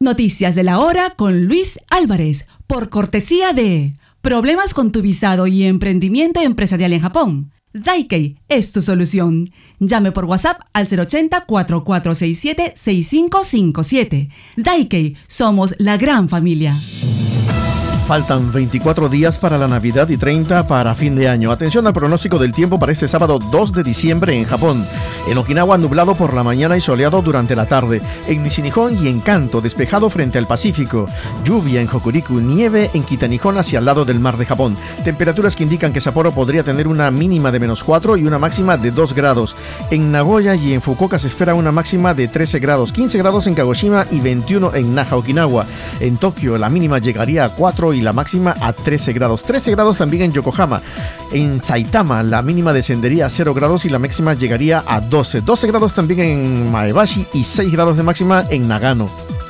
Noticias de la hora con Luis Álvarez, por cortesía de Problemas con tu visado y emprendimiento empresarial en Japón. Daikei es tu solución. Llame por WhatsApp al 080-4467-6557. Daikei, somos la gran familia. Faltan 24 días para la Navidad y 30 para fin de año. Atención al pronóstico del tiempo para este sábado 2 de diciembre en Japón. En Okinawa, nublado por la mañana y soleado durante la tarde. En Nishinihon y en Kanto, despejado frente al Pacífico. Lluvia en Hokuriku, nieve en Kitanihon hacia el lado del mar de Japón. Temperaturas que indican que Sapporo podría tener una mínima de -4 y una máxima de 2 grados. En Nagoya y en Fukuoka se espera una máxima de 13 grados. 15 grados en Kagoshima y 21 en Naha, Okinawa. En Tokio, la mínima llegaría a 4 y la máxima a 13 grados. 13 grados también en Yokohama. En Saitama la mínima descendería a 0 grados y la máxima llegaría a 12. 12 grados también en Maebashi y 6 grados de máxima en Nagano.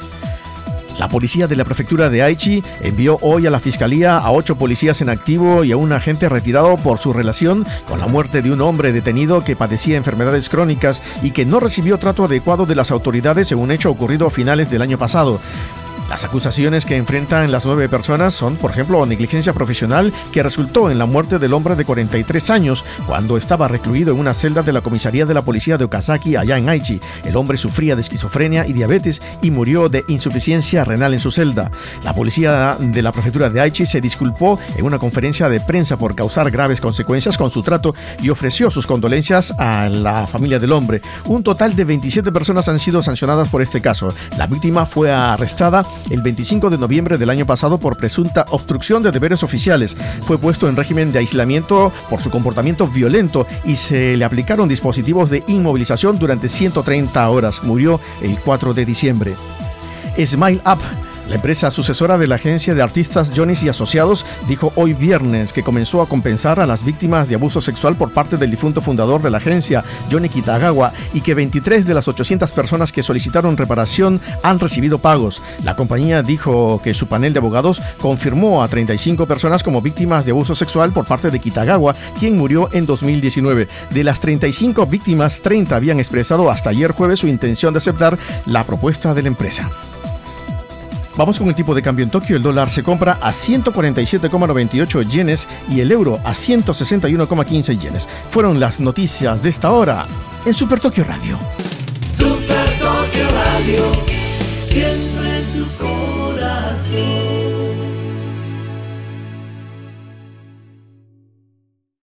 La policía de la prefectura de Aichi envió hoy a la fiscalía a 8 policías en activo y a un agente retirado por su relación con la muerte de un hombre detenido que padecía enfermedades crónicas y que no recibió trato adecuado de las autoridades en un hecho ocurrido a finales del año pasado. Las acusaciones que enfrentan las 9 personas son, por ejemplo, negligencia profesional que resultó en la muerte del hombre de 43 años cuando estaba recluido en una celda de la comisaría de la policía de Okazaki allá en Aichi. El hombre sufría de esquizofrenia y diabetes y murió de insuficiencia renal en su celda. La policía de la prefectura de Aichi se disculpó en una conferencia de prensa por causar graves consecuencias con su trato y ofreció sus condolencias a la familia del hombre. Un total de 27 personas han sido sancionadas por este caso. La víctima fue arrestada el 25 de noviembre del año pasado por presunta obstrucción de deberes oficiales. Fue puesto en régimen de aislamiento por su comportamiento violento y se le aplicaron dispositivos de inmovilización durante 130 horas. Murió el 4 de diciembre. Smile Up, la empresa sucesora de la agencia de artistas Jones y Asociados, dijo hoy viernes que comenzó a compensar a las víctimas de abuso sexual por parte del difunto fundador de la agencia, Johnny Kitagawa, y que 23 de las 800 personas que solicitaron reparación han recibido pagos. La compañía dijo que su panel de abogados confirmó a 35 personas como víctimas de abuso sexual por parte de Kitagawa, quien murió en 2019. De las 35 víctimas, 30 habían expresado hasta ayer jueves su intención de aceptar la propuesta de la empresa. Vamos con el tipo de cambio en Tokio. El dólar se compra a 147,98 yenes y el euro a 161,15 yenes. Fueron las noticias de esta hora en Super Tokio Radio. Super Tokio Radio, siempre